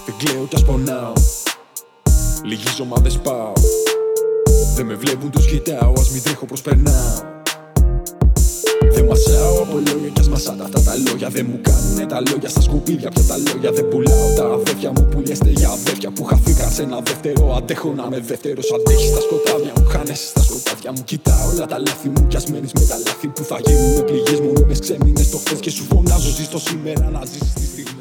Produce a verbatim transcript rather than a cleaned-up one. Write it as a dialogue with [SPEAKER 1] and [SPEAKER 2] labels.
[SPEAKER 1] Δεν κλαίω κι ας πονάω, λυγίζω μα δεν σπάω. Δεν με βλέπουν τους κοιτάω, ας μην τρέχω προσπερνάω. Δεν μασάω από λόγια κι ας μασάτε αυτά τα λόγια. Δεν μου κάνουνε τα λόγια στα σκουπίδια πια τα λόγια. Δεν πουλάω τα αδέρφια μου που λιέστε για αδέρφια που χαθήκαν σε ένα δεύτερο. Αντέχω να είμαι δεύτερος, αντέχεις στα σκοτάδια μου, χάνεσαι στα σκοτάδια μου. Κοιτάω όλα τα λάθη μου κι ας μένεις με τα λάθη που θα γίνουνε πληγές μου. Μήνες ξέμεινες το χθες και σου φωνάζω ζεις το σήμερα να ζήσεις τη στιγμή.